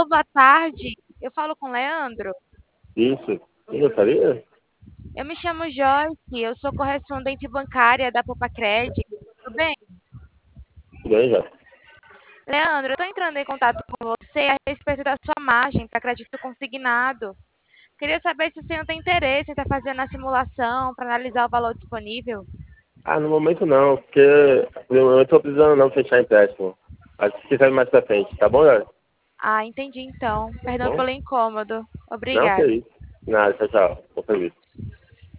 Alô, boa tarde. Eu falo com o Leandro. Isso. Você gostaria? Eu me chamo Joyce, eu sou correspondente bancária da Poupa Crédito. Tudo bem? Tudo bem, já. Leandro, eu estou entrando em contato com você a respeito da sua margem para crédito consignado. Queria saber se o senhor tem interesse em estar fazendo a simulação para analisar o valor disponível. Ah, no momento não, porque no momento eu tô precisando não fechar empréstimo. Acho que sabe mais pra frente, tá bom, galera? Ah, entendi então. Tá Perdão bom? pelo incômodo. Não, que Obrigada. isso. Nada, tchau, tchau. Tô feliz.